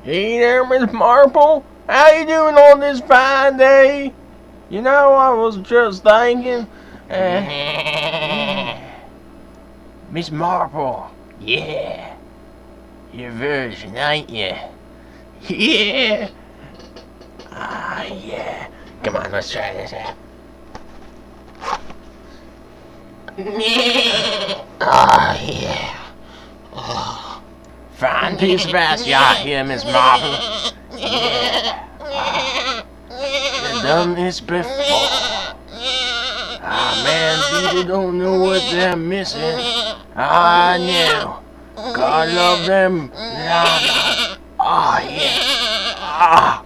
Hey there, Miss Marple. How you doing on this fine day? You know, I was just thinking, Miss Marple, yeah, your version, ain't you? Yeah. Ah, yeah. Come on, let's try this out. Ah, yeah. Oh, fine piece of ass you are here, Miss Marple. Yeah. I've done this before. Ah, man, people don't know what they're missing. I know. God love them. Ah, yeah. Ah.